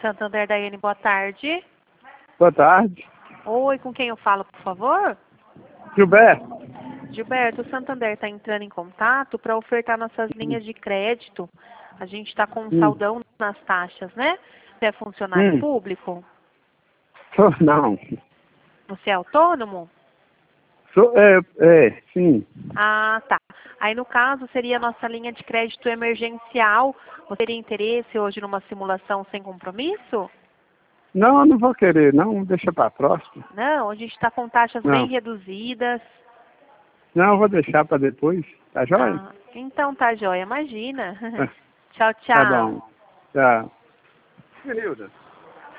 Santander, Daiane, boa tarde. Boa tarde. Oi, com quem eu falo, por favor? Gilberto. Gilberto, o Santander está entrando em contato para ofertar nossas linhas de crédito. A gente está com um saldão nas taxas, né? Você é funcionário público? Não. Você é autônomo? Sim. Ah, tá. Aí, no caso, seria a nossa linha de crédito emergencial. Você teria interesse hoje numa simulação sem compromisso? Não, eu não vou querer, não. Deixa para próxima. Não, a gente está com taxas bem reduzidas. Não, eu vou deixar para depois. Tá joia? Ah, então tá joia, imagina. Tchau, Tá tchau. bom. Tchau. Nilda.